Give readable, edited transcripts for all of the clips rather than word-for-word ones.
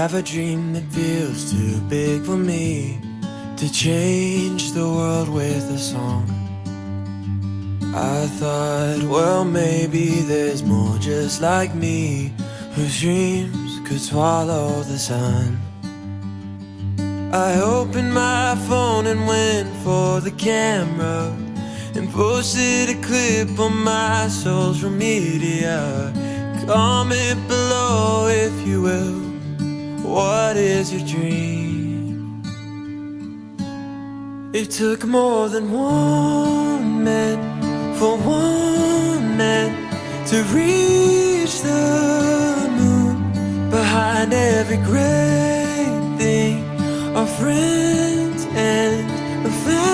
have a dream that feels too big for me to change the world with a song. I thought, well, maybe there's more just like me, whose dreams could swallow the sun. I opened my phone and went for the camera and posted a clip on my social media. Comment below if you will, what is your dream? It took more than one man for one man to reach the moon. Behind every great thing are friends and a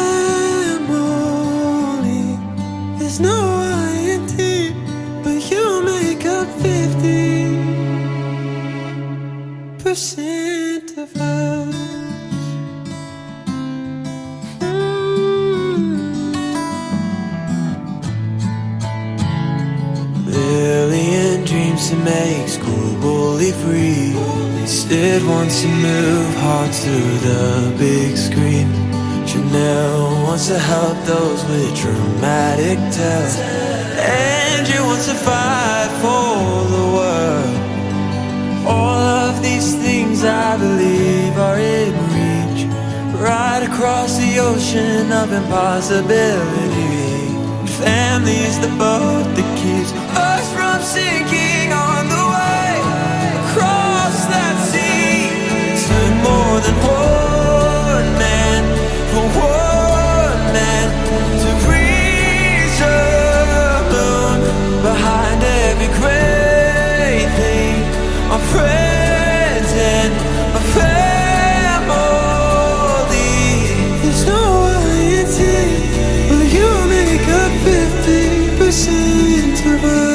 family. There's no INT, but you make up 50% of us. Billion dreams to make school bully free. Instead wants to move hearts to the big screen. Chanel wants to help those with traumatic tales. Andrew wants to fight for the world. All of these things I believe are in reach, right across the ocean of impossibility. Family's the boat that keeps us from sinking on the way across that sea. It took more than one man for one man to reach the moon. Behind every great thing are friends and a family. There's no INT, but you make up 50% of us.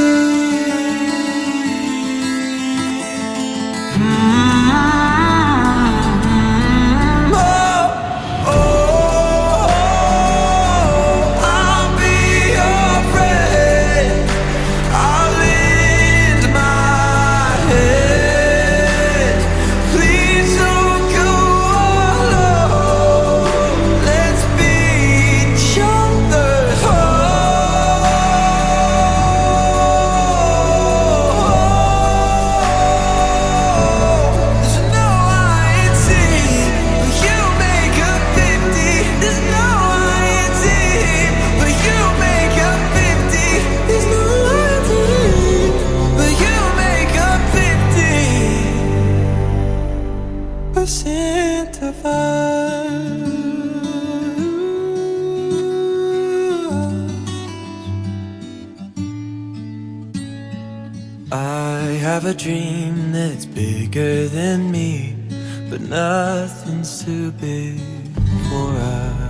Of us. I have a dream that's bigger than me, but nothing's too big for us.